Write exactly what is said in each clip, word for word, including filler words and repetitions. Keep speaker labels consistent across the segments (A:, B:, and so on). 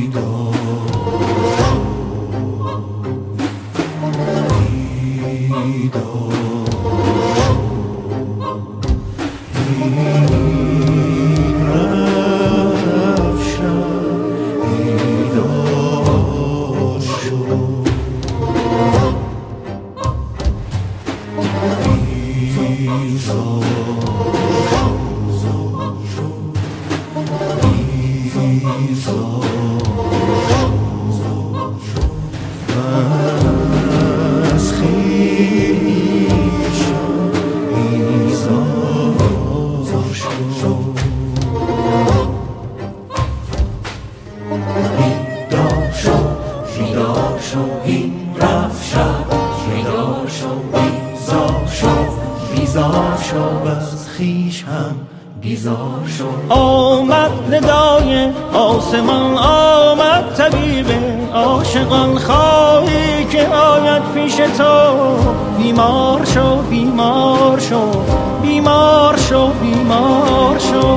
A: آمد ندای آسمان، آمد طبیب عاشقان، خواهی که آید پیش تو. بیمار شو بیمار شو بیمار شو بیمار شو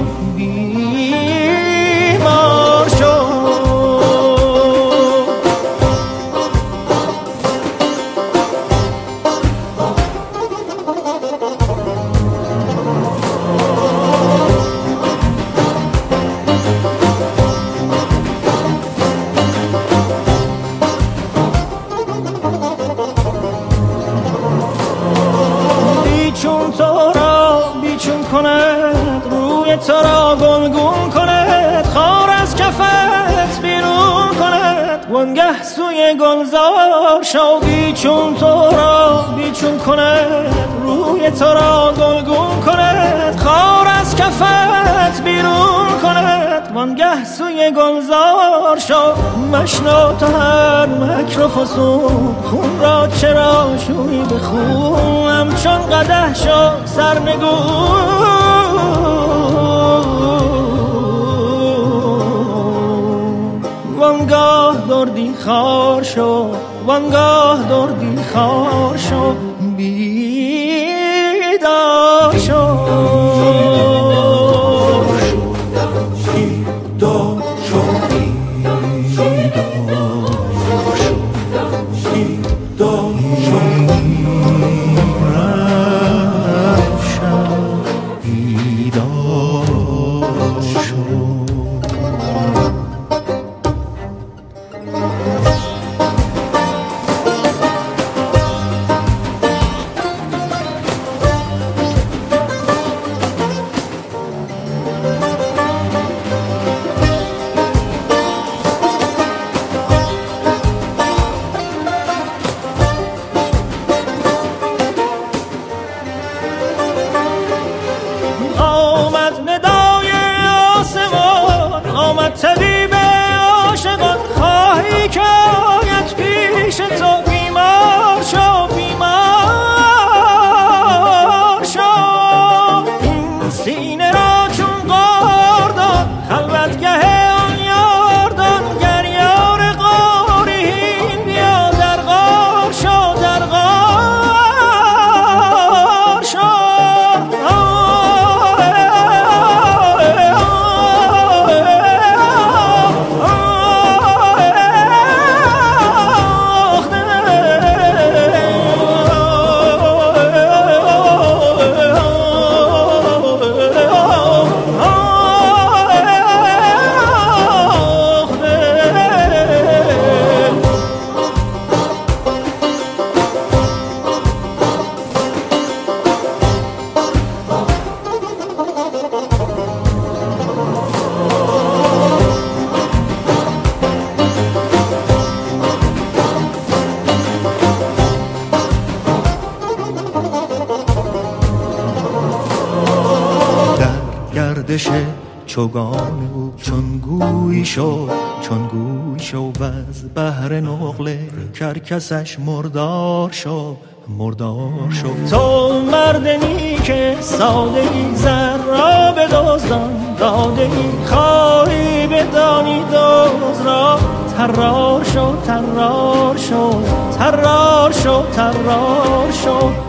A: بیمار شو. تو را گلگون کند، خار از کفت بیرون کند، وانگه سوی گلزار شو. بیچون تو را بیچون کند، روی تو را گلگون کند، خار از کفت بیرون کند، وانگه سوی گلزار شو. مشنو تو هر مکر و فسون، خون را چرا شوی به خون، همچون قدح شو سرنگون. وانگاه دردی خار شو، وانگاه دردی خار شو، بیدار شو. طبیب عاشقان، خواهی که آید پیش تو. بیمار شو بیمار شو، این سینه را چون قاردان، خلوتگه آن یاردان، گر یار غارین بیا در غار شو، در غار شو.
B: گردش چوگان او چون گوی شد، چون گوی شد و از بحر نقل کرکسش مردار شد، مردار شد.
A: تو مردنی که ساده ای زر را به دزدان داده ای، خواهی بدانی دزد را. ترار شو ترار شو ترار شو ترار شو